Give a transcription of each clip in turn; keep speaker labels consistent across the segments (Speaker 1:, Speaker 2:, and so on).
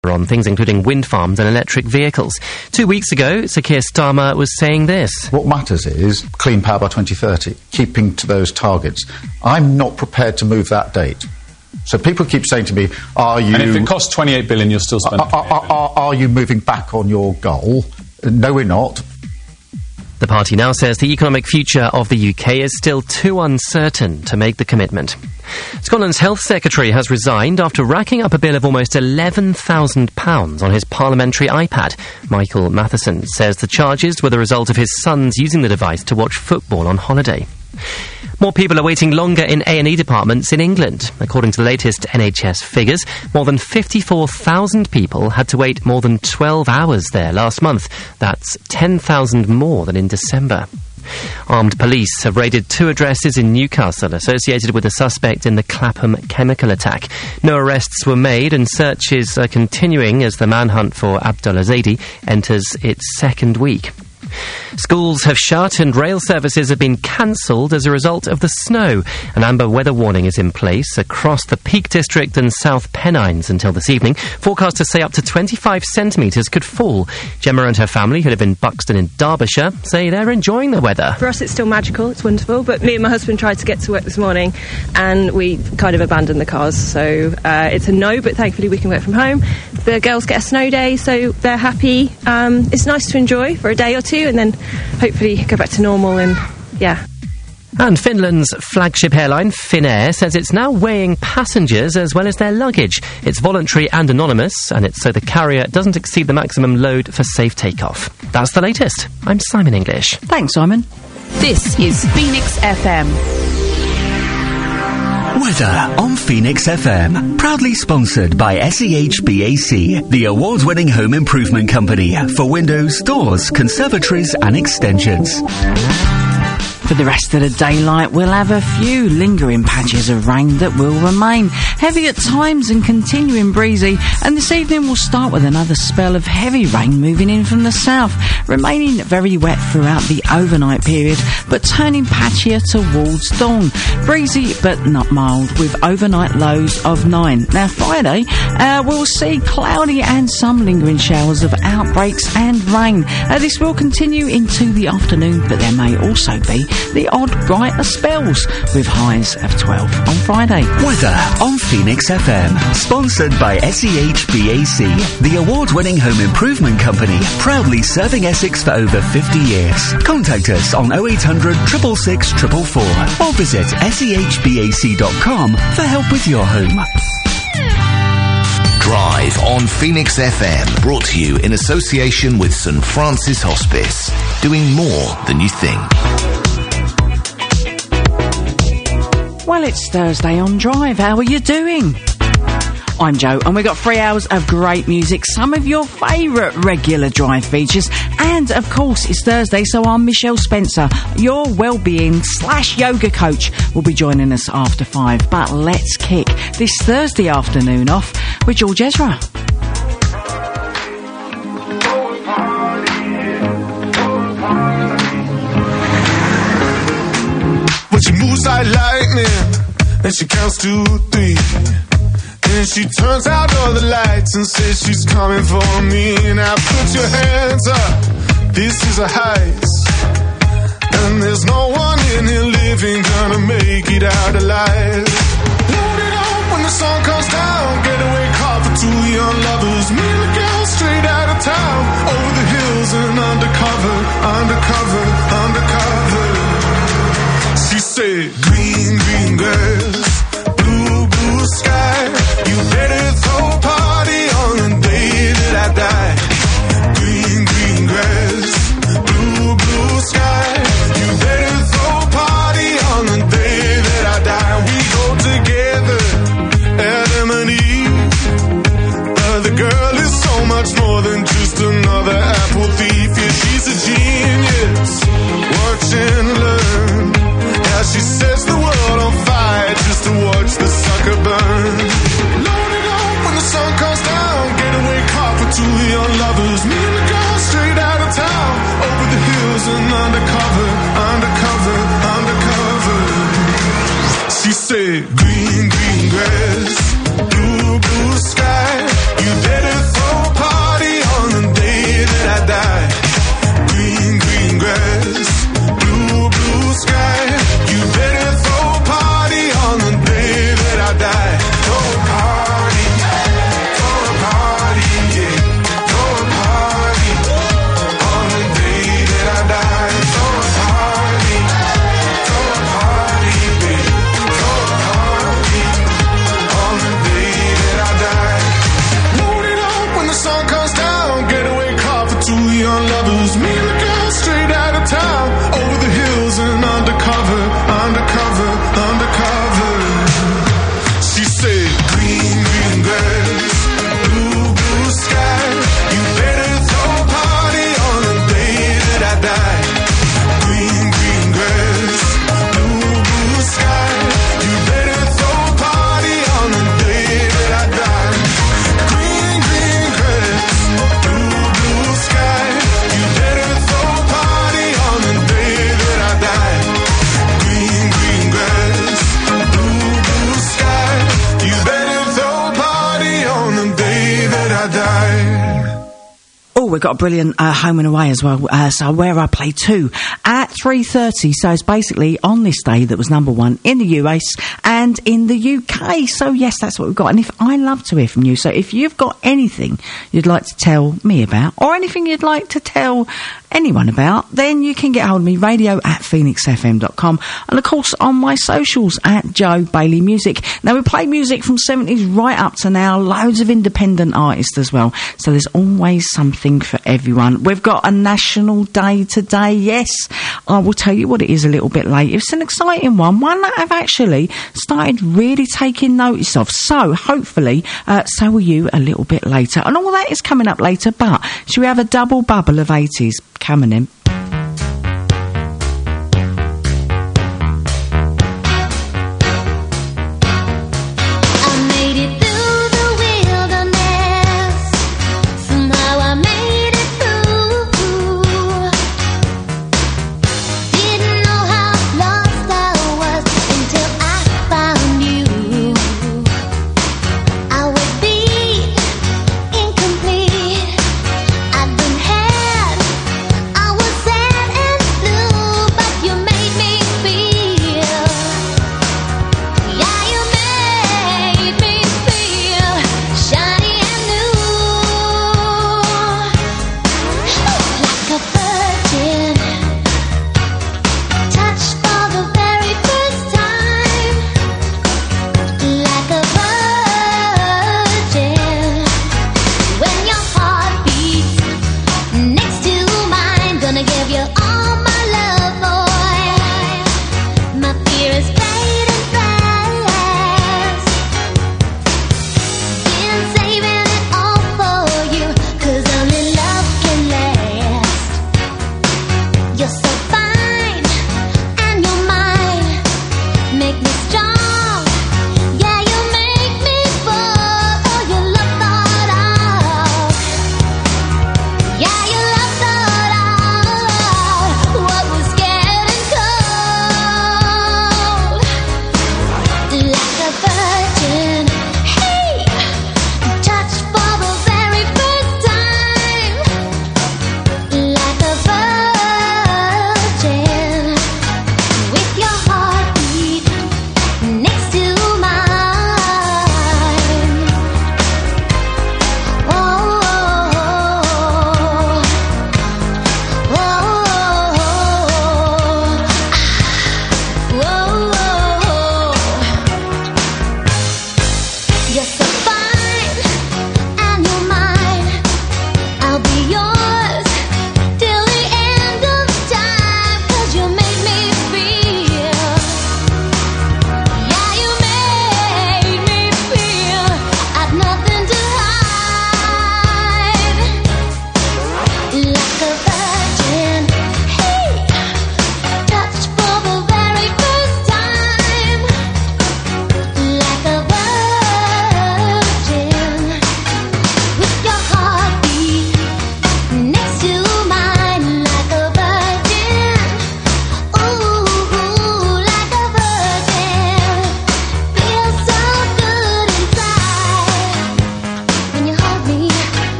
Speaker 1: on things including wind farms and electric vehicles. 2 weeks ago, Sir Keir Starmer was saying this.
Speaker 2: What matters is clean power by 2030, keeping to those targets. I'm not prepared to move that date. So people keep saying to me, are you...
Speaker 3: And if it costs 28 billion, you'll still spend...
Speaker 2: Are you moving back on your goal? No, we're not.
Speaker 1: The party now says the economic future of the UK is still too uncertain to make the commitment. Scotland's Health Secretary has resigned after racking up a bill of almost £11,000 on his parliamentary iPad. Michael Matheson says the charges were the result of his sons using the device to watch football on holiday. More people are waiting longer in A&E departments in England. According to the latest NHS figures, more than 54,000 people had to wait more than 12 hours there last month. That's 10,000 more than in December. Armed police have raided 2 addresses in Newcastle associated with a suspect in the Clapham chemical attack. No arrests were made and searches are continuing as the manhunt for Abdullah Zaidi enters its second week. Schools have shut and rail services have been cancelled as a result of the snow. An amber weather warning is in place across the Peak District and South Pennines until this evening. Forecasters say up to 25 centimetres could fall. Gemma and her family, who live in Buxton in Derbyshire, say they're enjoying the weather.
Speaker 4: For us it's still magical, it's wonderful, but me and my husband tried to get to work this morning and we kind of abandoned the cars, so it's a no, but thankfully we can work from home. The girls get a snow day, so they're happy. It's nice to enjoy for a day or two and then hopefully go back to normal and, yeah.
Speaker 1: And Finland's flagship airline, Finnair, says it's now weighing passengers as well as their luggage. It's voluntary and anonymous, and it's so the carrier doesn't exceed the maximum load for safe takeoff. That's the latest. I'm Simon English.
Speaker 5: Thanks, Simon.
Speaker 6: This is Phoenix FM.
Speaker 7: Weather on Phoenix FM. Proudly sponsored by SEHBAC, the award-winning home improvement company for windows, doors, conservatories and extensions.
Speaker 5: For the rest of the daylight, we'll have a few lingering patches of rain that will remain. Heavy at times and continuing breezy. And this evening we'll start with another spell of heavy rain moving in from the south, remaining very wet throughout the overnight period, but turning patchier towards dawn. Breezy but not mild, with overnight lows of 9. Now Friday, we'll see cloudy and some lingering showers of outbreaks and rain. This will continue into the afternoon, but there may also be the odd brighter spells, with highs of 12 on Friday.
Speaker 7: Weather on Phoenix FM. Sponsored by SEHBAC, the award-winning home improvement company, proudly serving Essex for over 50 years. Contact us on 0800 666 444 or visit sehbac.com for help with your home.
Speaker 8: Drive on Phoenix FM, brought to you in association with St Francis Hospice, doing more than you think.
Speaker 5: Well, it's Thursday on Drive. How are you doing? I'm Joe, and we've got 3 hours of great music, some of your favourite regular Drive features, and, of course, it's Thursday, so our Michelle Spencer, your well-being / yoga coach, will be joining us after 5. But let's kick this Thursday afternoon off with George Ezra.
Speaker 9: She moves like lightning, and she counts to 3. Then she turns out all the lights and says she's coming for me. Now put your hands up, this is a heist, and there's no one in here living gonna make it out alive. Load it up when the sun comes down, getaway car for 2 young lovers. Me and the girl straight out of town, over the hills and undercover, undercover, undercover. She said, green, green grass, blue, blue sky. You better throw a party on the day that I die. Green, green grass, blue, blue sky. You better throw a party on the day that I die. We go together, Adam and Eve. The girl is so much more than just another apple thief. Yeah, she's a genius. Watch and learn. She sets the world on fire just to watch the sucker burn. Load it up when the sun comes down, getaway car for 2 young lovers. Me and the girl straight out of town, over the hills and undercover, undercover, undercover. She said, green, green grass, blue, blue sky. You better I died.
Speaker 5: Oh, we've got a brilliant home and away as well. So Where I Play 2 at 3:30. So it's basically on this day that was number 1 in the US and in the UK. So yes, that's what we've got. And if I love to hear from you. So if you've got anything you'd like to tell me about or anything you'd like to tell anyone about, then you can get hold of me, radio@phoenixfm.com, and of course on my socials at Joe Bailey Music. Now we play music from 70s right up to now, loads of independent artists as well, so there's always something for everyone. We've got a national day today, yes, I will tell you what it is a little bit later. It's an exciting one that I've actually started really taking notice of, so hopefully so will you a little bit later, and all that is coming up later. But should we have a double bubble of 80s coming in?
Speaker 10: I was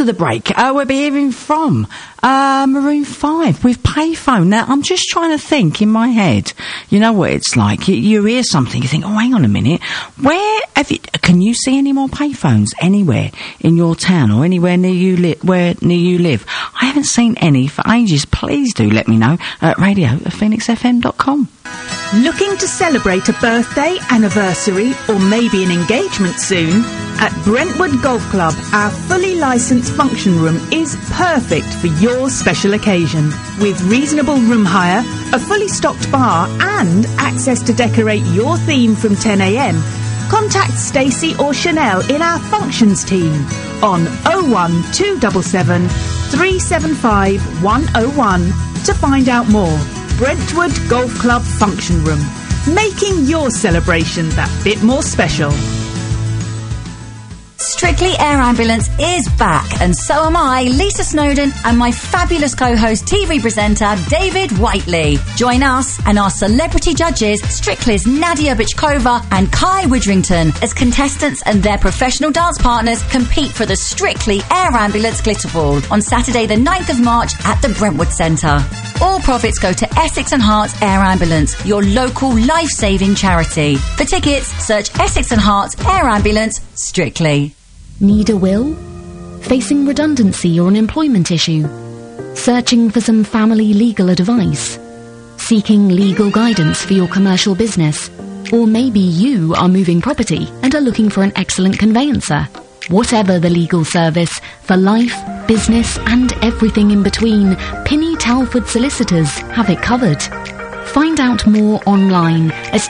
Speaker 5: the break, we'll be hearing from Maroon 5 with Payphone. Now, I'm just trying to think in my head. You know what it's like. You hear something, you think, oh, hang on a minute. Can you see any more payphones anywhere in your town or anywhere near you live? I haven't seen any for ages. Please do let me know at radio@phoenixfm.com.
Speaker 10: Looking to celebrate a birthday, anniversary, or maybe an engagement soon? At Brentwood Golf Club, our fully licensed function room is perfect for your special occasion. With reasonable room hire, a fully stocked bar, and access to decorate your theme from 10 a.m, contact Stacey or Chanel in our functions team on 01277 375 101 to find out more. Brentwood Golf Club Function Room, making your celebration that bit more special.
Speaker 11: Strictly Air Ambulance is back, and so am I, Lisa Snowdon, and my fabulous co-host, TV presenter, David Whiteley. Join us and our celebrity judges, Strictly's Nadia Bichkova and Kai Widrington, as contestants and their professional dance partners compete for the Strictly Air Ambulance Glitter Ball on Saturday the 9th of March at the Brentwood Centre. All profits go to Essex and Herts Air Ambulance, your local life-saving charity. For tickets, search Essex and Herts Air Ambulance Strictly.
Speaker 12: Need a will? Facing redundancy or an employment issue? Searching for some family legal advice? Seeking legal guidance for your commercial business? Or maybe you are moving property and are looking for an excellent conveyancer? Whatever the legal service, for life, business and everything in between, Pinny Talford Solicitors have it covered. Find out more online at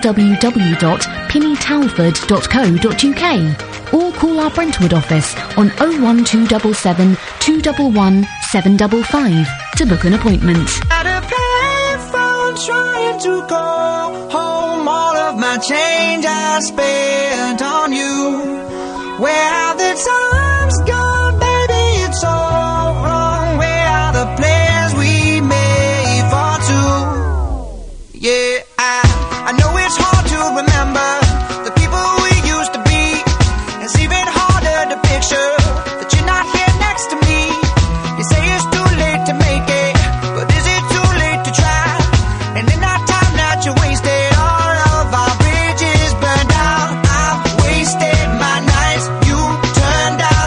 Speaker 12: www.pinnytalford.co.uk or call our Brentwood office on 01277 211 755 to book an appointment.
Speaker 13: At a payphone trying to go home, all of my change I spent on you. Where have the times gone, baby? It's all wrong. Where are the plans we made for two? Yeah, I know it's hard to remember the people we used to be. It's even harder to picture that you're not here next to me. You say it's too late to make it, but is it too late to try? And in that time that you wasted, all of our bridges burned out. I've wasted my nights, you turned out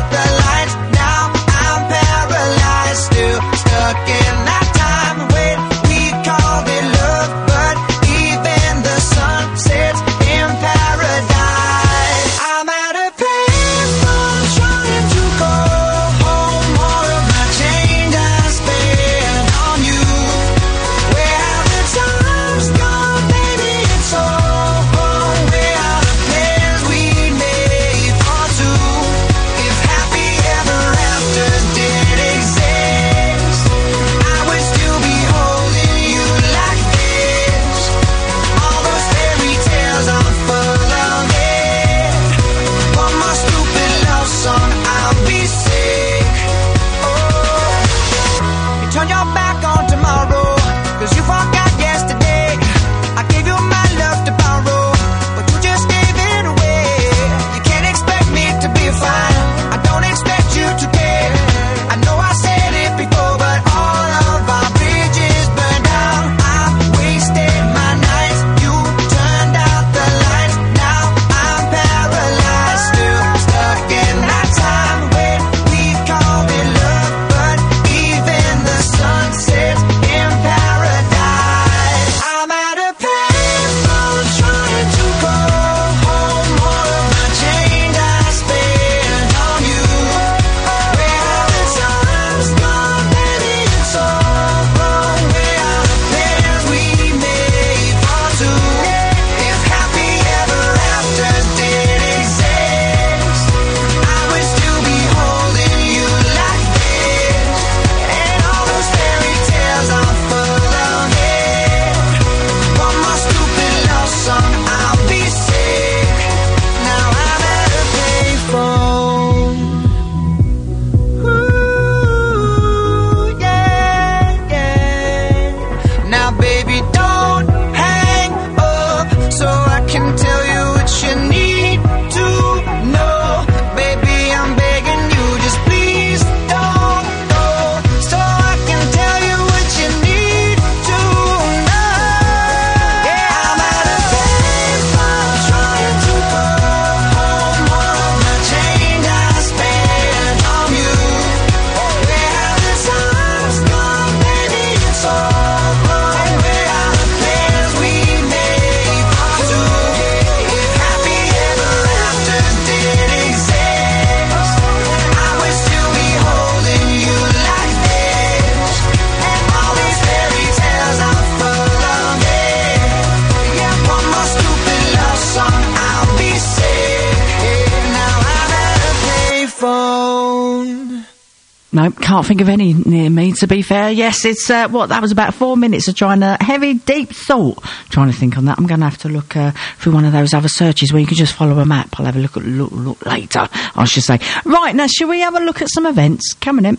Speaker 5: Nope, can't think of any near me, to be fair. Yes, it's, that was about 4 minutes of trying to, heavy, deep thought, trying to think on that. I'm going to have to look through one of those other searches where you can just follow a map. I'll have a look later, I should say. Right, now, shall we have a look at some events? Coming in.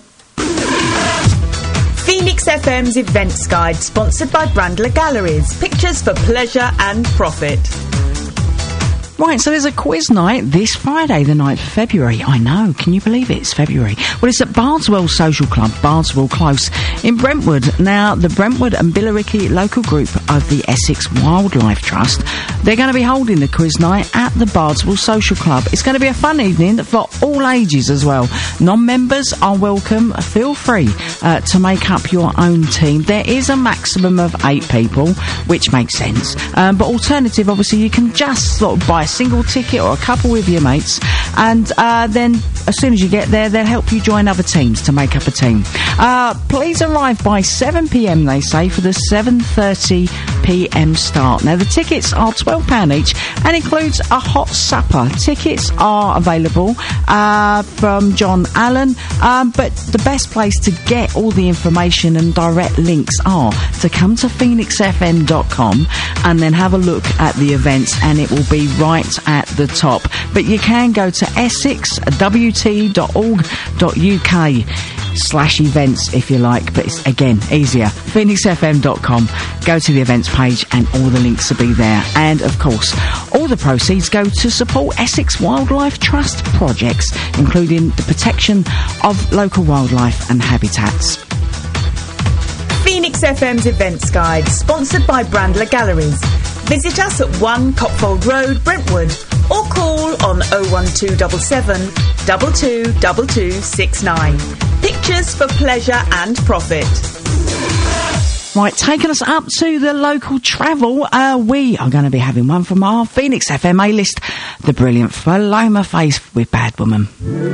Speaker 10: Phoenix FM's Events Guide, sponsored by Brandler Galleries. Pictures for pleasure and profit.
Speaker 5: Right, so there's a quiz night this Friday, the 9th of February. I know, can you believe it? It's February. Well, it's at Bardwell Social Club, Bardwell Close, in Brentwood. Now, the Brentwood and Billericay local group of the Essex Wildlife Trust, they're going to be holding the quiz night at the Bardwell Social Club. It's going to be a fun evening for all ages as well. Non-members are welcome. Feel free to make up your own team. There is a maximum of 8 people, which makes sense. But alternative, obviously, you can just sort of buy a single ticket or a couple with your mates, and then as soon as you get there, they'll help you join other teams to make up a team. Please arrive by 7 p.m, they say, for the 7:30 p.m. start. Now, the tickets are £12 each and includes a hot supper. Tickets are available from John Allen, but the best place to get all the information and direct links are to come to phoenixfm.com and then have a look at the events, and it will be right at the top. But you can go to essexwt.org.uk/events if you like, but it's again easier. phoenixfm.com, go to the events page and all the links will be there. And of course, all the proceeds go to support Essex Wildlife Trust projects, including the protection of local wildlife and habitats.
Speaker 10: Phoenix FM's Events Guide, sponsored by Brandler Galleries. Visit us at 1 Copfold Road, Brentwood, or call on 01277 222269. Pictures for pleasure and profit.
Speaker 5: Right, taking us up to the local travel, we are going to be having one from our Phoenix FM A-list, the brilliant Paloma Faith with Bad Woman.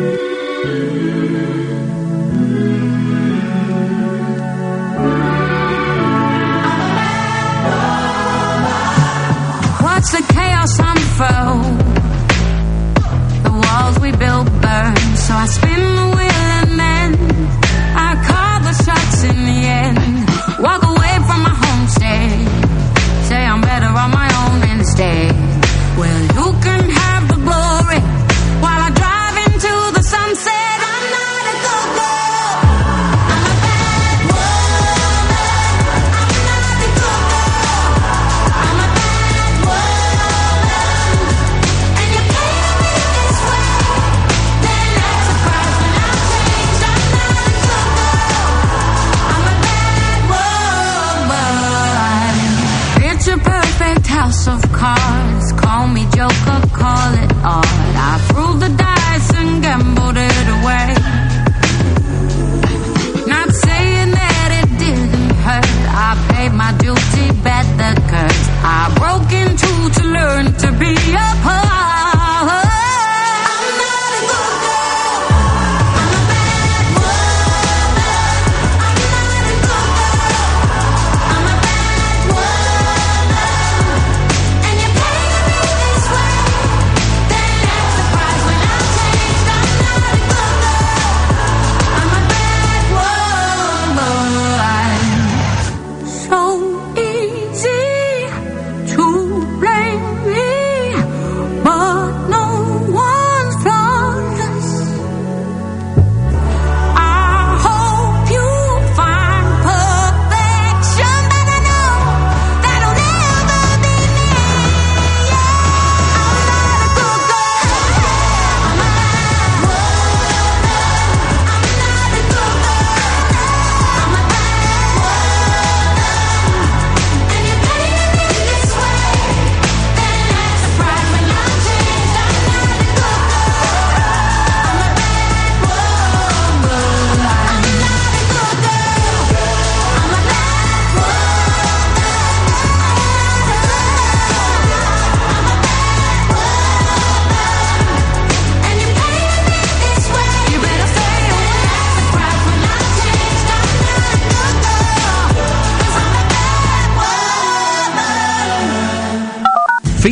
Speaker 14: Watch the chaos unfurl. The walls we built burn. So I spin the wheel and then I call the shots in the end. Walk away from my homestead. Say I'm better on my own instead. Well, you can have the glory while I drive into the sunset. I'm not a good girl. I'm a bad woman. I'm not a good girl. I'm a bad woman. And you pay me this way. Then that surprise when I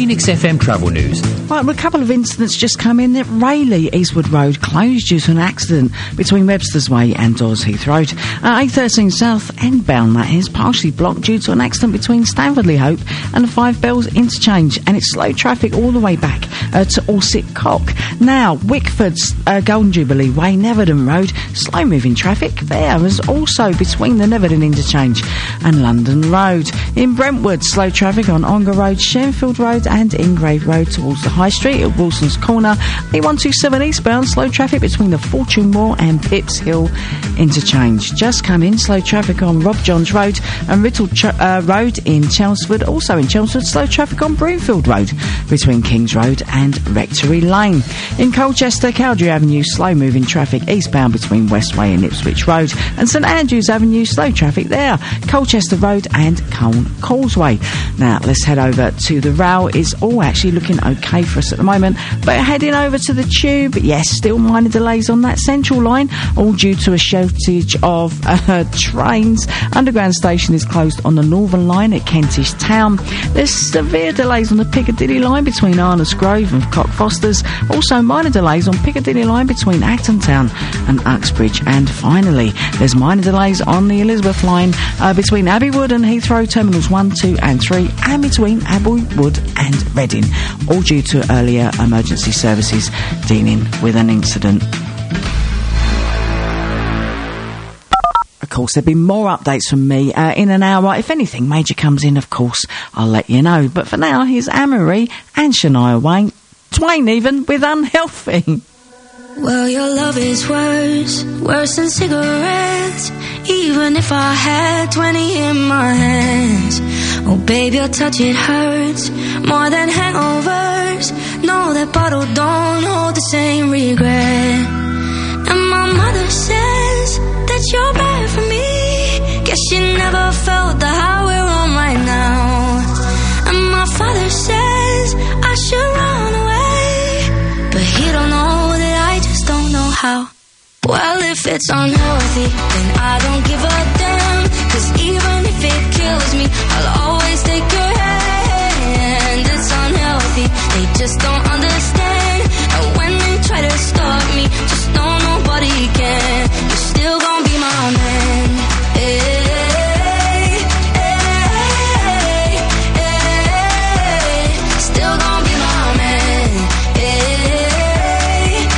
Speaker 15: Phoenix FM travel news.
Speaker 5: Right, well, a couple of incidents just come in. That Rayleigh Eastwood Road closed due to an accident between Webster's Way and Dawes Heath Road. A13 South endbound, that is, partially blocked due to an accident between Stanfordley Hope and the Five Bells interchange, and it's slow traffic all the way back to Orsett Cock. Now, Wickford's Golden Jubilee Way, Neverton Road, slow moving traffic there is also between the Neverton interchange and London Road. In Brentwood, slow traffic on Ongar Road, Shenfield Road and Ingrave Road towards the High Street at Wilson's Corner. A127 eastbound, slow traffic between the Fortune Moor and Pips Hill interchange. Just come in, slow traffic on Rob Johns Road and Riddle Road in Chelmsford. Also in Chelmsford, slow traffic on Broomfield Road between Kings Road and Rectory Lane. In Colchester, Cowdrey Avenue, slow moving traffic eastbound between Westway and Ipswich Road, and St Andrews Avenue, slow traffic there, Colchester Road and Colne Causeway. Now let's head over to the rail. It's all actually looking okay for us at the moment, but heading over to the tube, yes, still minor delays on that central line, all due to a shortage of trains. Underground station is closed on the Northern Line at Kentish Town. There's severe delays on the Piccadilly line between Arnos Grove and Cockfosters. Also minor delays on Piccadilly line between Acton Town and Uxbridge. And finally, there's minor delays on the Elizabeth line between Abbeywood and Heathrow Terminals 1, 2 and 3, and between Abbeywood and Reading, all due to earlier emergency services dealing with an incident. Of course, there'll be more updates from me in an hour. If anything major comes in, of course, I'll let you know. But for now, here's Anne-Marie and Shania Twain even, with Unhealthy.
Speaker 16: Well, your love is worse than cigarettes. Even if I had 20 in my hands. Oh, babe, your touch, it hurts more than hangovers. No, that bottle don't hold the same regret. And my mother says that you're bad for me. Guess she never felt the high we're on right now. And my father says I should run away, but he don't know that I just don't know how. Well, if it's unhealthy, then I don't give a damn. 'Cause even if it kills me, I'll always take your hand. It's unhealthy, they just don't understand. And when they try to stop me, just know nobody can. You're still gonna be my man. Hey, hey, hey, still gonna be my man. Hey,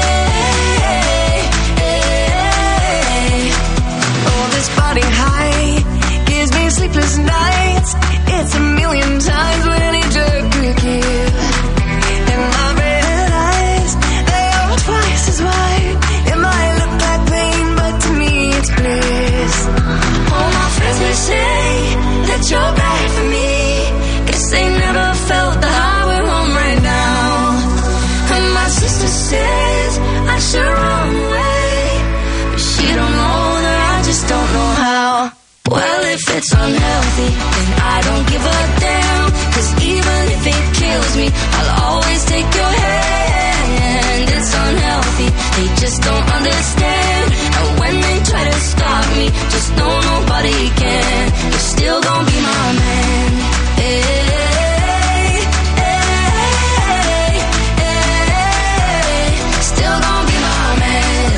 Speaker 16: oh, this body high gives me sleepless nights. It's a million times what any drug could give. And my red eyes, they are twice as wide. It might look like pain, but to me it's bliss. All my friends may say that you're bad for me. Guess they never felt the high we're on right now. And my sister says I should run away, but she don't know that I just don't know how. Well, if it's unhealthy, then I don't give a damn. 'Cause even if it kills me, I'll always take your hand. It's unhealthy, they just don't understand. And when they try to stop me, just know nobody can. You're still gonna be my man. Hey, hey, hey, still gonna be my man.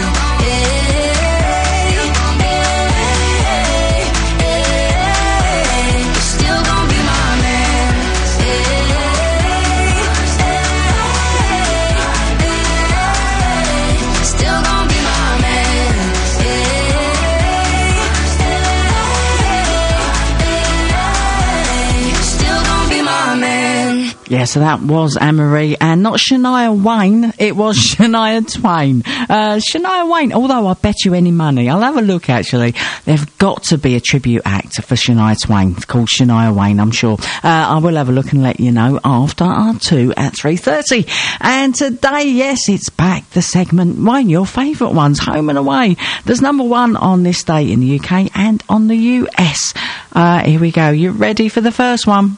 Speaker 5: Yeah, so that was Anne-Marie, and not Shania Wayne, it was Shania Twain. Shania Wayne, although I bet you any money, I'll have a look actually, there's got to be a tribute act for Shania Twain called Shania Wayne, I'm sure. I will have a look and let you know after R2 at 3:30. And today, yes, it's back, the segment, one of your favourite ones, Home and Away. There's number one on this day in the UK and on the US. Here we go, you ready for the first one?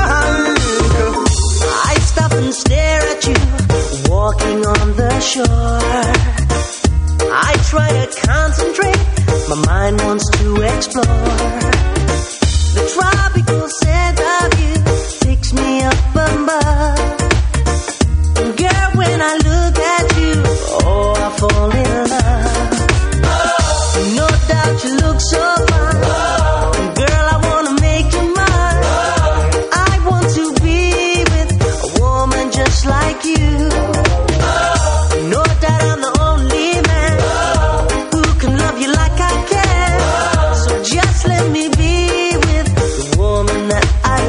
Speaker 13: Stare at you walking on the shore. concentrate. My mind wants to explore. The tropical scent of you takes me up above. And girl, when I look at you, oh, I fall in love. No doubt you look so fine. And girl, I wanna make you mine. I want to be with a woman just like you. No doubt I'm the only man who can love you like I can. So just let me be with the woman that I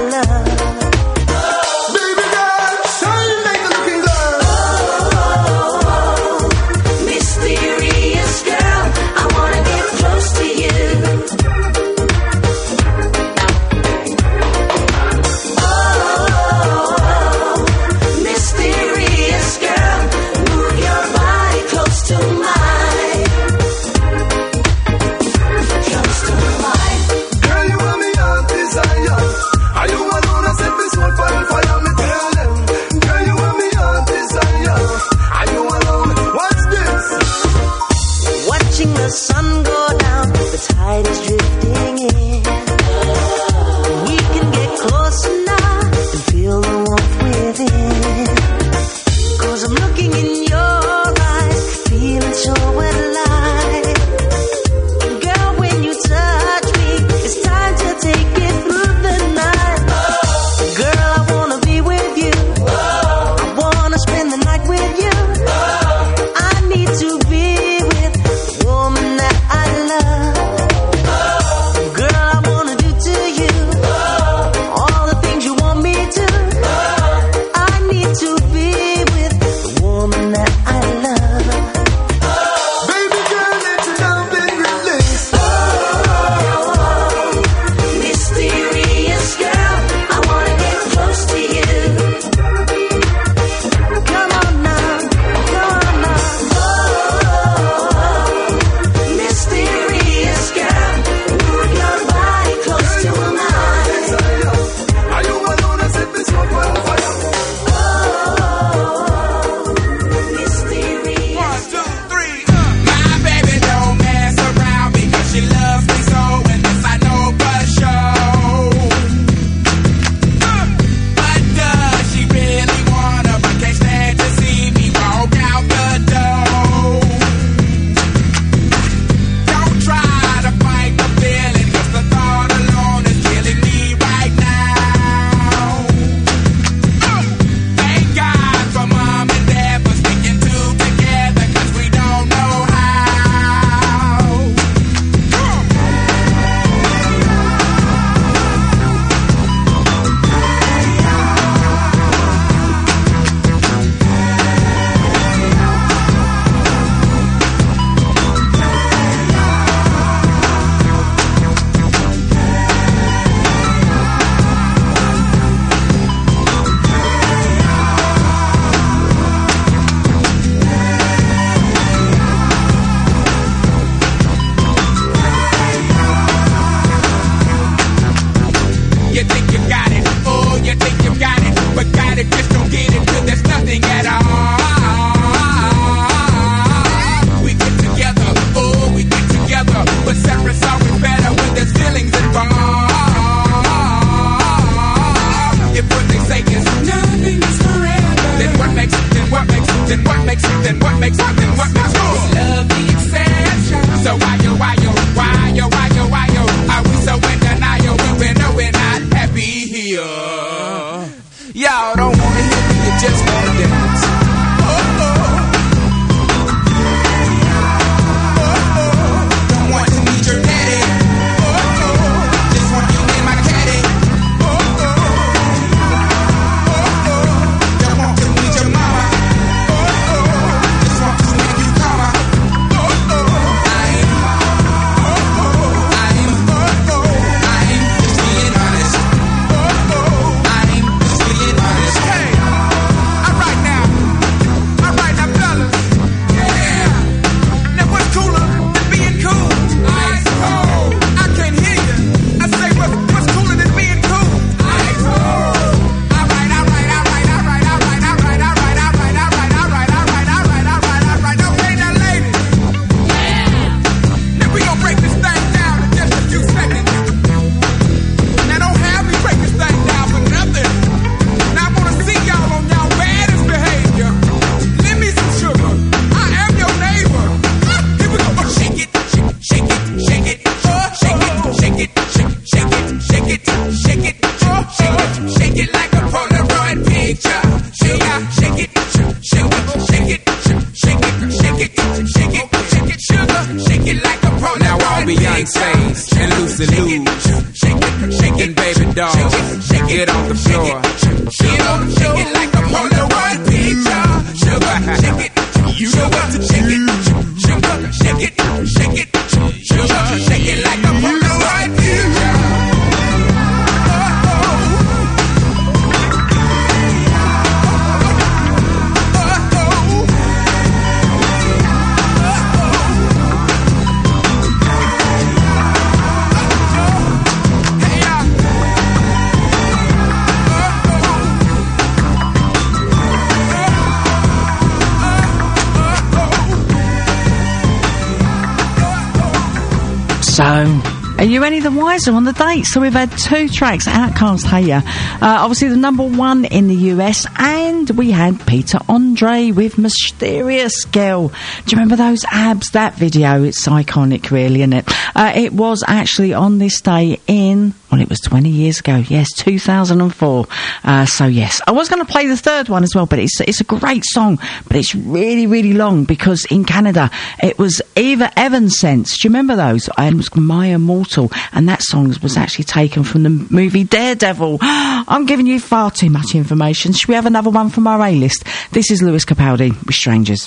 Speaker 5: Are you any the wiser on the date? So we've had 2 tracks, Outkast, Hey Ya. Obviously the number 1 in the US, and we had Peter Andre with Mysterious Girl. Do you remember those abs, that video? It's iconic, really, isn't it? It was actually on this day in, well, it was 20 years ago. Yes, 2004. So yes, I was going to play the third one as well, but it's a great song, but it's really, really long because in Canada it was Eva Evanescence. Do you remember those? And it was Maya Mortal, and that song was actually taken from the movie Daredevil. I'm giving you far too much information. Should we have another one from our A-list? This is Lewis Capaldi with Strangers.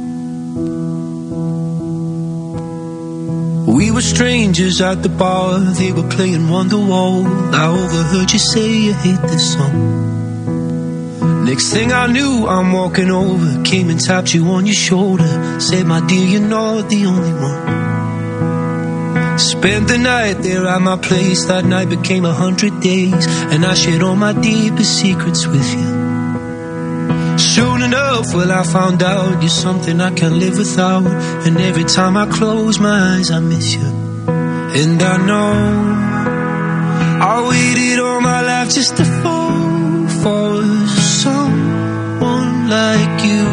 Speaker 15: We were strangers at the bar, they were playing Wonderwall. I overheard you say you hate this song. Next thing I knew, I'm walking over, came and tapped you on your shoulder, said, my dear, you're not the only one. Spent the night there at my place, that night became 100 days, and I shared all my deepest secrets with you. Soon enough, well, I found out you're something I can't live without, and every time I close my eyes I miss you. And I know I waited all my life just to fall for someone like you.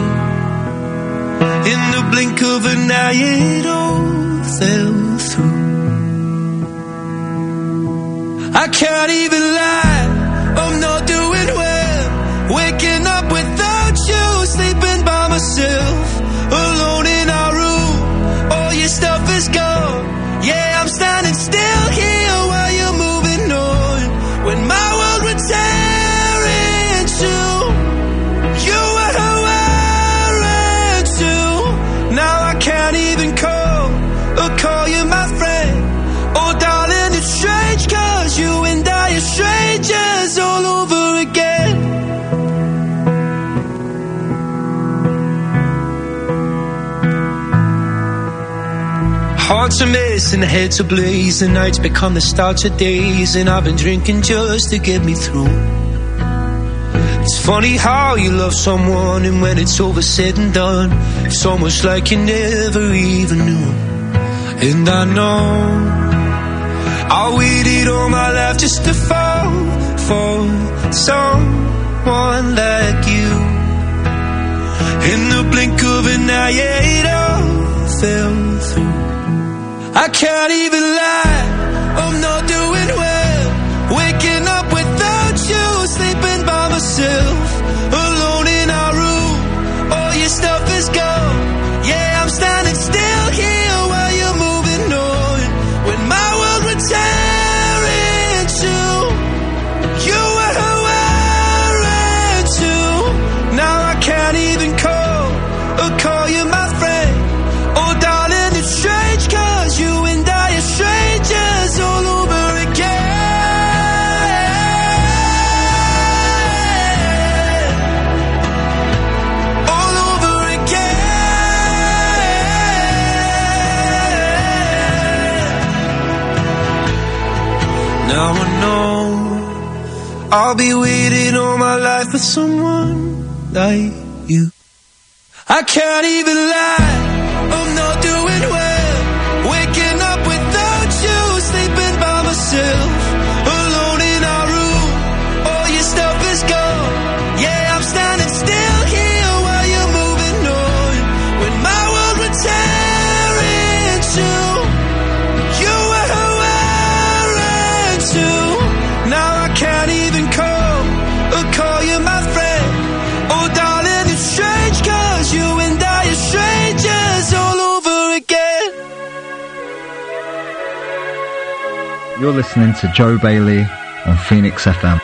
Speaker 15: In the blink of an eye it all fell through. I can't even lie, I'm not doing well, waking up without you, sleeping by myself, alone in our room, all your stuff is gone. Yeah, I'm standing still here while you're moving on. When my world would tear in two, you were wearing too. Now I can't even call you my friend. Oh darling, it's strange, cause you and I are strangers all over again. Hearts are missing, heads ablaze, the nights become the starts of days, and I've been drinking just to get me through. It's funny how you love someone, and when it's over said and done, it's almost like you never even knew. And I know I waited all my life just to fall for someone like you. In the blink of an eye, it all fell through. I can't even lie, I'm not doing well, waking up without you, sleeping by myself, alone in our room, all your stuff is gone. Yeah, I'm standing still here while you're moving on. When my world would tear in two, you were wearing too. Now I can't even call you my friend. Oh darling, it's strange, cause you and I are strangers all over again. All over again. Now I know I'll be waiting all my life for someone like you. I can't even lie, I'm not doing well, waking up without you, sleeping by myself, alone in our room, all your stuff is gone. Yeah, I'm standing still here while you're moving on. When my world would tear in two, you were wearing too. Now I can't even call you my friend. Oh darling, it's strange, cause you and I are strangers all over again.
Speaker 17: You're listening to Joe Bailey on Phoenix FM.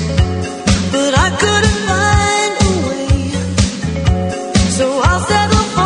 Speaker 13: But I couldn't find a way, so I'll settle for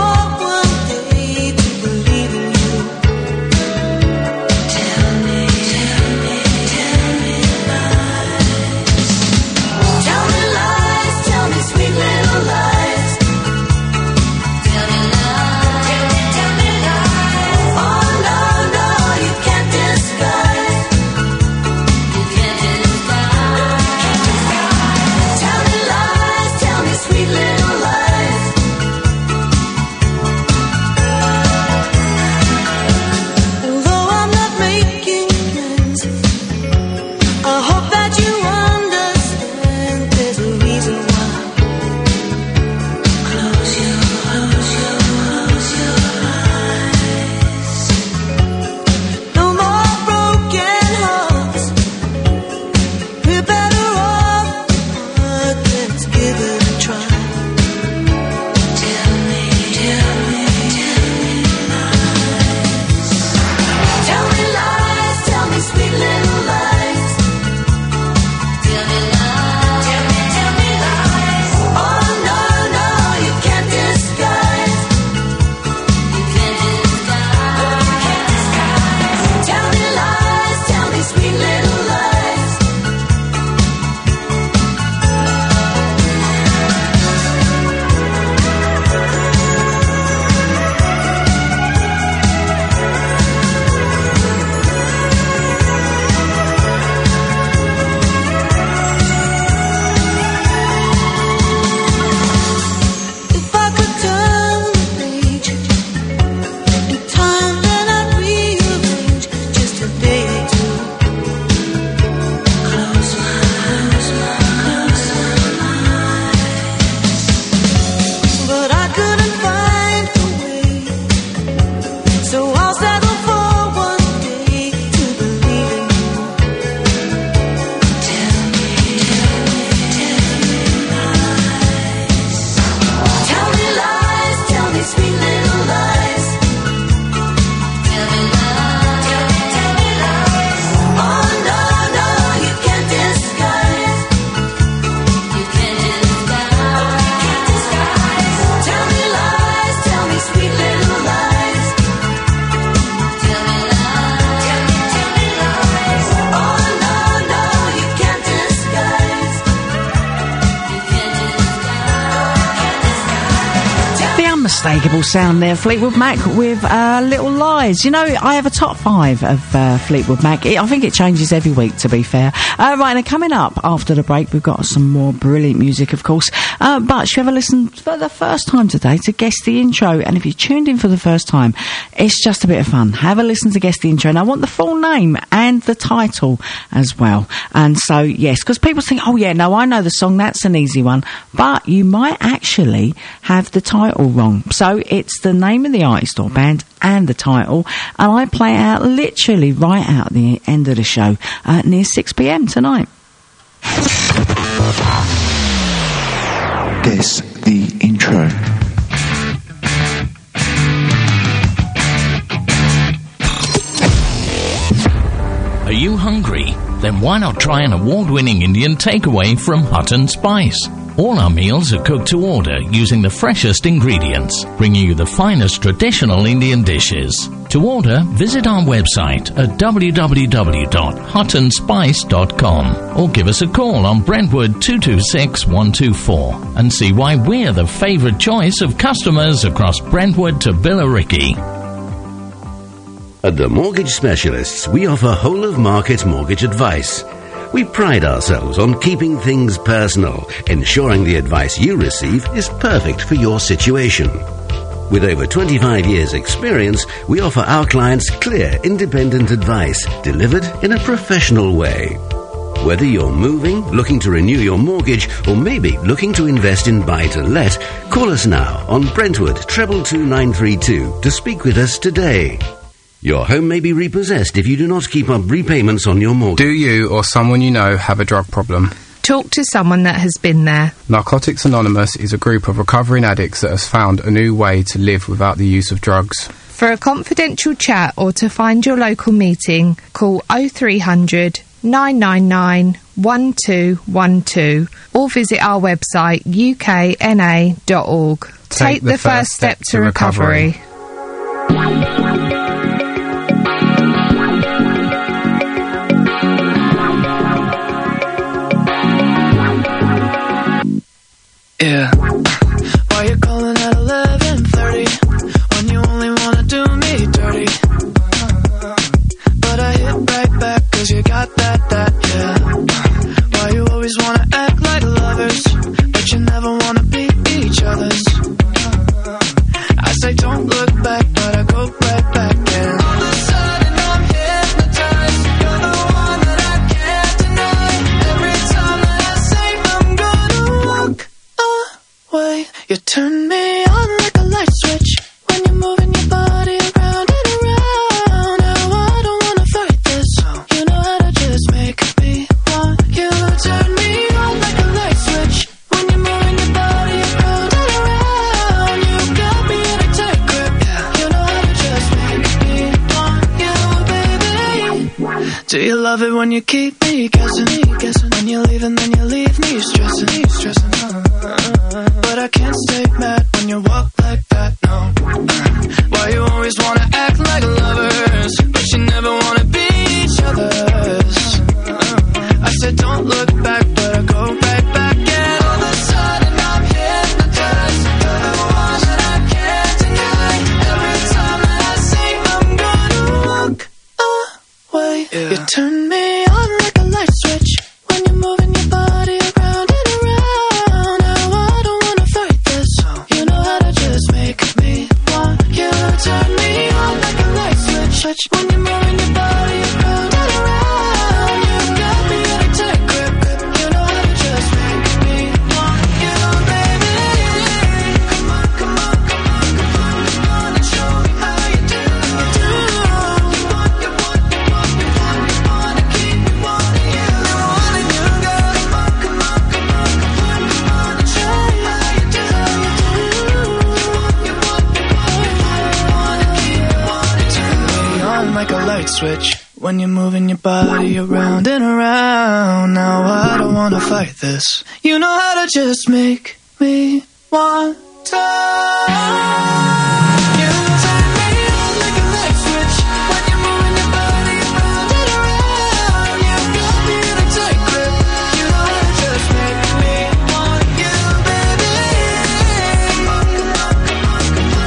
Speaker 5: unmistakable sound there. Fleetwood Mac with Little Lies. You know, I have a top 5 of Fleetwood Mac. I think it changes every week, to be fair. Right, and coming up after the break, we've got some more brilliant music, of course. But should you ever listen for the first time today to Guess the Intro? And if you tuned in for the first time, it's just a bit of fun. Have a listen to Guess the Intro. And I want the full name and the title as well. And so, yes, because people think, oh, yeah, no, I know the song. That's an easy one. But you might actually have the title wrong. So it's the name of the artist or band and the title, and I play it out literally right out at the end of the show near 6 p.m. tonight.
Speaker 18: Guess the Intro.
Speaker 19: Are you hungry? Then why not try an award-winning Indian takeaway from Hut and Spice? All our meals are cooked to order using the freshest ingredients, bringing you the finest traditional Indian dishes. To order, visit our website at www.hutandspice.com or give us a call on Brentwood 226 124 and see why we're the favourite choice of customers across Brentwood to Billericay.
Speaker 20: At the Mortgage Specialists, we offer whole-of-market mortgage advice. We pride ourselves on keeping things personal, ensuring the advice you receive is perfect for your situation. With over 25 years' experience, we offer our clients clear, independent advice delivered in a professional way. Whether you're moving, looking to renew your mortgage, or maybe looking to invest in buy-to-let, call us now on Brentwood 222 to speak with us today. Your home may be repossessed if you do not keep up repayments on your mortgage.
Speaker 21: Do you or someone you know have a drug problem?
Speaker 22: Talk to someone that has been there.
Speaker 21: Narcotics Anonymous is a group of recovering addicts that has found a new way to live without the use of drugs.
Speaker 22: For a confidential chat or to find your local meeting, call 0300 999 1212 or visit our website ukna.org. Take the first step to recovery.
Speaker 13: Yeah. Why you calling at 11:30 when you only wanna do me dirty? But I hit right back 'cause you got that, yeah. Why you always wanna act like lovers, but you never wanna be each other's? I say don't look back, but I go right back and all of a sudden I'm hypnotized. You're the one that I can't deny. Every time that I say I'm gonna walk away, you turn me on like a light switch when you're moving your body around and around. Now I don't wanna fight this, you know how to just make me want you. Turn me on like a light switch when you're moving your body around and around. You got me in a tight grip, you know how to just make me want you, baby. Do you love it when you keep me guessing? When you leave and then you leave me stressing. But I can't stay mad when you walk like that, no. Why you always wanna act like lovers, but you never wanna be each other's? I said don't look back, but I go right back, and all of a sudden I'm hypnotized. You're the one that I can't deny. Every time that I say I'm gonna walk away, you turn me on like a light switch when you're moving your body around and around. Now I don't wanna fight this, you know how to just make me want you. Turn me on like a light switch when you're moving your body around and around. You got me in a tight grip, you know how to just make me want you, baby. Come on, come on, come on, come on, come on and show me how you do. You want to keep me wanting you. Wanting you, girl. Come on, come on, come on, come on, come on and show me how you do. You want to keep me wanting. Turn me on like a light switch when you're moving your body around and around. Now I don't wanna fight this, you know how to just make me want to. You turn me on like a light switch when you're moving your body around and around. You got me in a tight grip, you know how to just make me want you, baby. Come on, come on, come on, come on,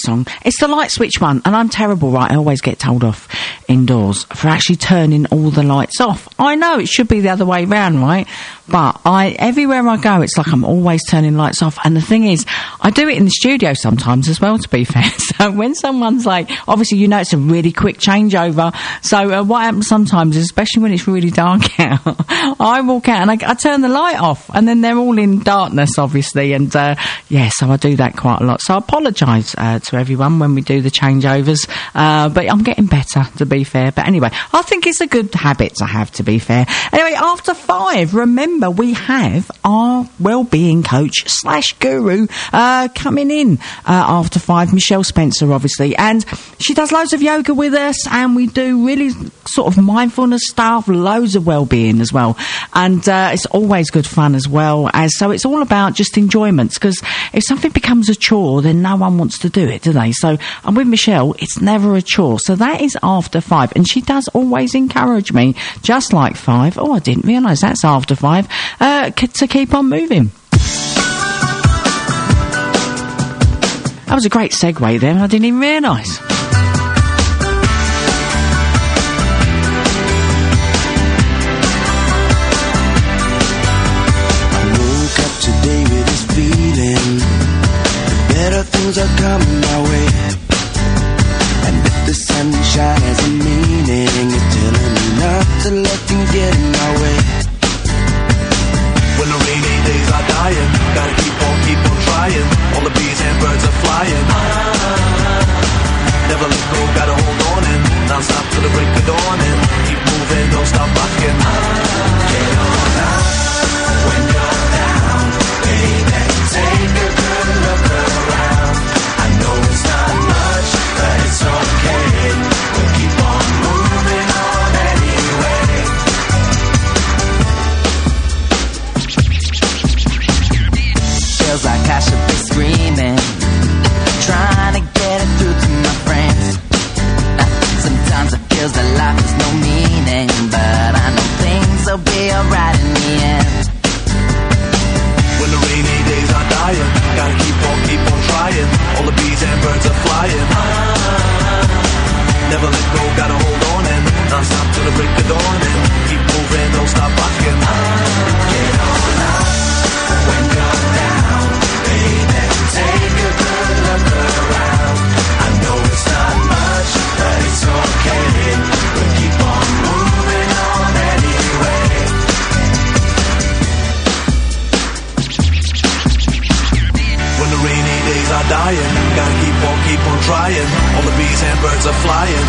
Speaker 5: song. It's the light switch one, and I'm terrible, right? I always get told off indoors for actually turning all the lights off. I know it should be the other way round, right? But everywhere I go, it's like I'm always turning lights off. And the thing is, I do it in the studio sometimes as well, to be fair. So when someone's like, obviously, you know, it's a really quick changeover. So what happens sometimes, especially when it's really dark out, I walk out and I turn the light off, and then they're all in darkness, obviously. And so I do that quite a lot. So I apologise to everyone when we do the changeovers. But I'm getting better, to be fair. But anyway, I think it's a good habit to have, to be fair. Anyway, after 5, remember, we have our wellbeing coach / guru coming in after 5, Michelle Spencer, obviously, and she does loads of yoga with us, and we do really sort of mindfulness stuff, loads of wellbeing as well, and it's always good fun as well. So it's all about just enjoyments, because if something becomes a chore, then no one wants to do it, do they? So I'm with Michelle, it's never a chore. So that is after 5, and she does always encourage me, just like 5. Oh, I didn't realise that's after 5. To keep on moving. That was a great segue then, I didn't even realise.
Speaker 3: I woke up today with this feeling, better things are coming my way. And if the sunshine has a meaning, it's telling me not to let things get in my way.
Speaker 18: When the rainy days are dying, gotta keep on trying. All the bees and birds are flying. Never let go, gotta hold on and non-stop till the break of dawn. And keep moving, don't stop rocking. Get on up when you're down, baby. Take a good look around. I know it's not much, but it's okay. We'll keep on moving on anyway.
Speaker 13: Feels like I should be screaming, trying to get it through to my friends. Sometimes it feels that life has no meaning, but I know things will be alright in the end.
Speaker 18: When the rainy days are dying, gotta keep on trying. All the bees and birds are flying. Never let go, gotta hold on and non-stop till the break of dawn. And keep moving, don't stop rocking. Get on up when you're down, baby. Take a good look around. I know it's not much, but it's okay. We'll keep on moving on anyway. When the rainy days are dying, gotta keep on trying. All the bees and birds are flying.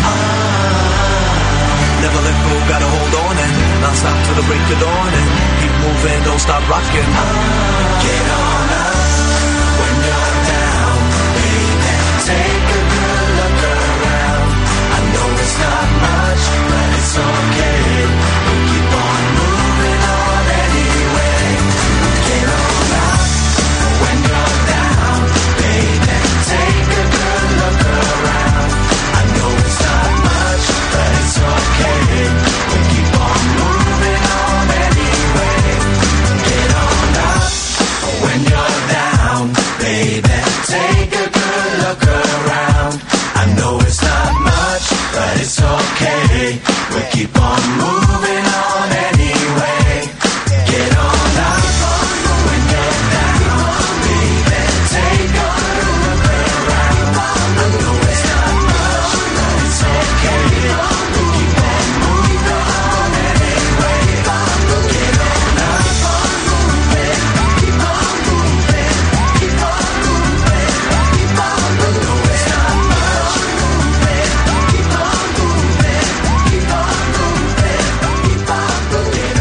Speaker 18: Never let go, gotta hold on and non-stop till the break of dawn. And keep moving, don't stop rocking. Get on up when you're down, baby. Take a good look around. I know it's not much, but it's okay. We'll keep on moving on anyway. Get on up when you're down, baby. Take a good look around. I know it's not much, but it's okay. We'll keep on moving on anyway. Get on up when you're down, baby. Take a good look around. I know it's not much, but it's okay. We'll keep on moving on anyway. Get on up when you're down, baby. Take a good look around. I know it's not much, but it's okay. We'll keep on moving on anyway. Get on up, keep on moving, keep on moving, keep on moving. I know it's not much, keep on moving, keep on moving, keep on moving.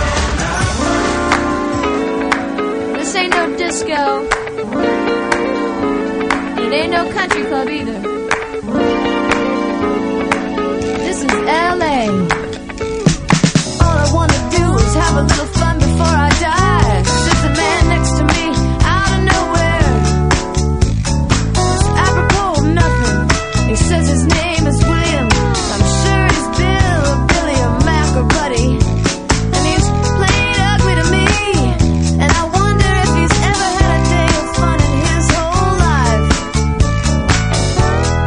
Speaker 18: Get on up.
Speaker 23: This ain't no disco. It ain't no country club either. This is LA. All I wanna do is have a little fun before I die. There's a man next to me out of nowhere. It's apropos of nothing. He says his name is William. I'm sure he's Bill or Billy or Mac or Buddy. And he's played ugly to me. And I wonder if he's ever had a day of fun in his whole life.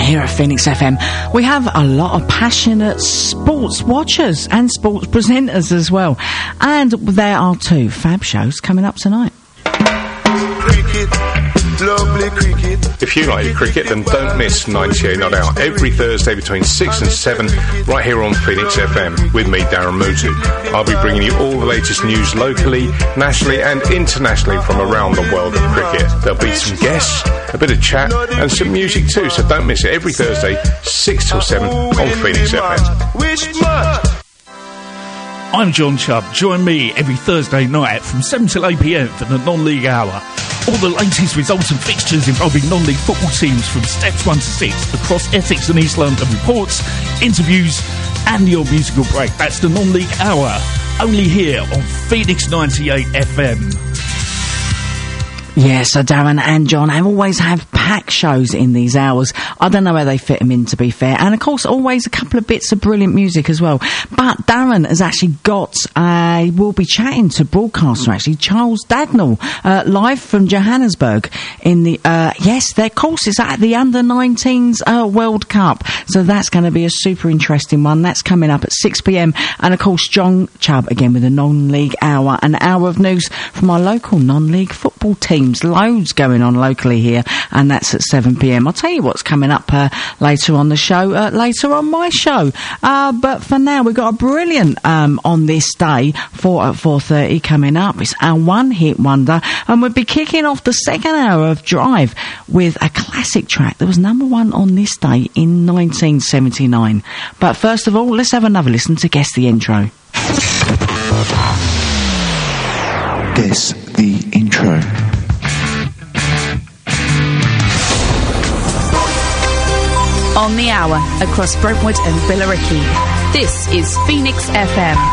Speaker 5: here at Phoenix FM, we have a lot of passionate sports watchers and sports presenters as well. And there are 2 fab shows coming up tonight.
Speaker 9: Cricket, lovely cricket.
Speaker 1: If you like your cricket, then don't miss 98 Not Out every Thursday between 6 and 7 right here on Phoenix FM with me, Darren Mutu. I'll be bringing you all the latest news locally, nationally and internationally from around the world of cricket. There'll be some guests, a bit of chat and some music too, so don't miss it every Thursday 6 till 7 on Phoenix FM.
Speaker 2: I'm John Chubb. Join me every Thursday night from 7 till 8 p.m. for the non-league hour. All the latest results and fixtures involving non-league football teams from steps 1 to 6 across Essex and East London. Reports, interviews and your musical break. That's the non-league hour. Only here on Phoenix 98 FM.
Speaker 5: Yeah, so Darren and John always have packed shows in these hours. I don't know where they fit them in, to be fair. And, of course, always a couple of bits of brilliant music as well. But Darren has actually got... we'll be chatting to broadcaster, actually, Charles Dagnall, live from Johannesburg in the... yes, their course is at the Under-19s World Cup. So that's going to be a super interesting one. That's coming up at 6 p.m. And, of course, John Chubb, again, with a non-league hour. An hour of news from our local non-league football team. Loads going on locally here, and that's at 7 p.m. I'll tell you what's coming up later on the show, later on my show. But for now, we've got a brilliant on this day, 4 at 4:30 coming up. It's our one hit wonder, and we'll be kicking off the second hour of Drive with a classic track that was number 1 on this day in 1979. But first of all, let's have another listen to Guess the Intro.
Speaker 4: Guess the Intro.
Speaker 6: On the hour across Brentwood and Billericay. This is Phoenix FM.